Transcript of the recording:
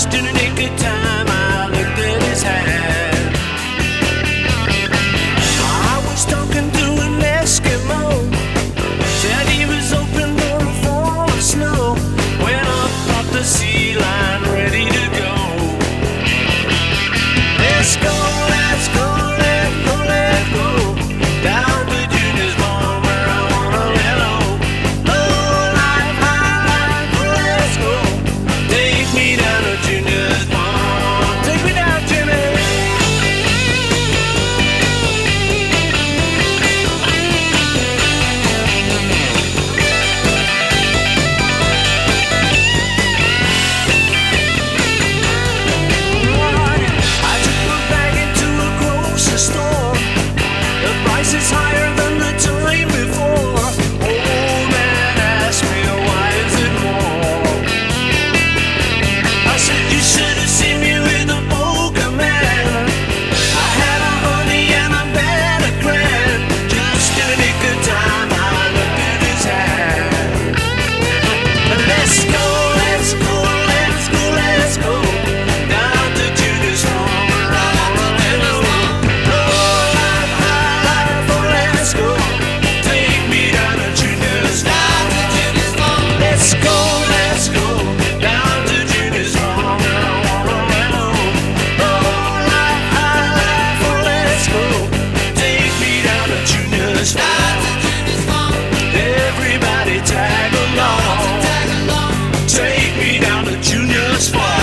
Just in a nick of time, I looked at his hand. I was talking to an Eskimo, said he was open for a fall of snow. Went up off the sea line, ready to go. Let's go, let's go, let's go, let's go. Down to Junior's farm where I wanna let go. Low life, high life, let's go. Take me down to Junior's farm. Take me down, Jimmy. I took her back into a grocery store. The price is higher than the time before. Old man asked me, why is it more? I said, you should have seen me with a poker man. I had a honey and a bed of grand. Just in a nick of time, I looked at his hand. Let's go, let's go, let's go, let's go. Down to Junior's farm where I wanna let go. Low life, high life, oh let's go. Take me down to Junior's farm. Let's go, let's go. Down to Junior's farm where I wanna let go. Low life, high life, oh let's go. Take me down to Junior's farm. Everybody tag along. Take me down to Junior's farm.